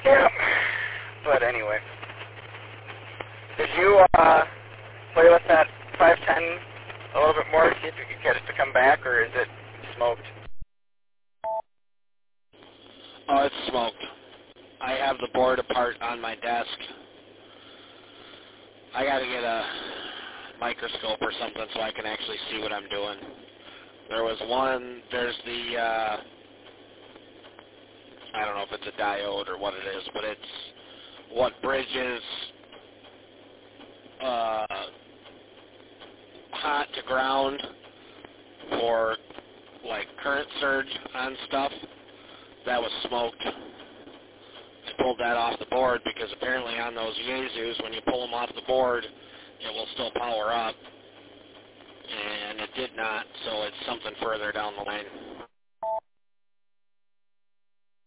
Yeah. But anyway, did you play with that 510 a little bit more, see if you could get it to come back, or is it smoked? Oh, it's smoked. I have the board apart on my desk. I got to get a microscope or something so I can actually see what I'm doing. There's the, I don't know if it's a diode or what it is, but it's what bridges hot to ground for like current surge on stuff. That was smoked. I pulled that off the board because apparently on those Yaesus, when you pull them off the board, it will still power up. And it did not, so it's something further down the line.